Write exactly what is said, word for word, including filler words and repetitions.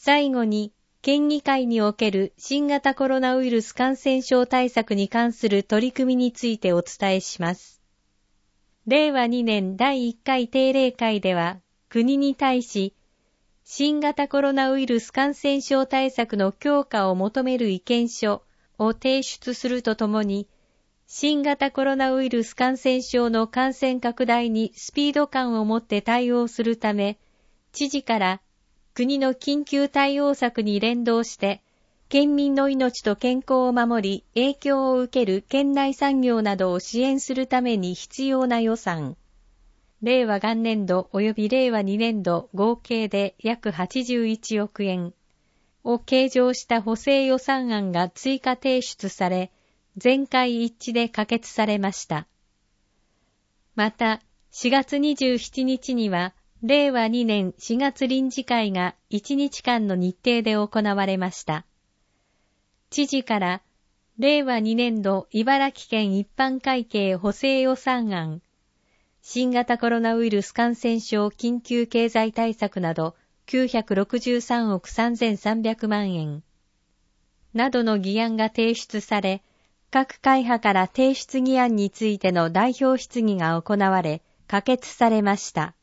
最後に、県議会における新型コロナウイルス感染症対策に関する取り組みについてお伝えします。れいわにねんだいいっかい定例会では、国に対し、新型コロナウイルス感染症対策の強化を求める意見書を提出するとともに、新型コロナウイルス感染症の感染拡大にスピード感を持って対応するため、知事から国の緊急対応策に連動して、県民の命と健康を守り、影響を受ける県内産業などを支援するために必要な予算、れいわ元年度及びれいわにねん度合計で約はちじゅういちおくえんを計上した補正予算案が追加提出され、全会一致で可決されました。また、しがつにじゅうしちにちには、れいわにねんしがつ臨時会がいちにちかんの日程で行われました。知事から、れいわにねん度茨城県一般会計補正予算案、新型コロナウイルス感染症緊急経済対策などきゅうひゃくろくじゅうさんおくさんぜんさんびゃくまんえんなどの議案が提出され、各会派から提出議案についての代表質疑が行われ、可決されました。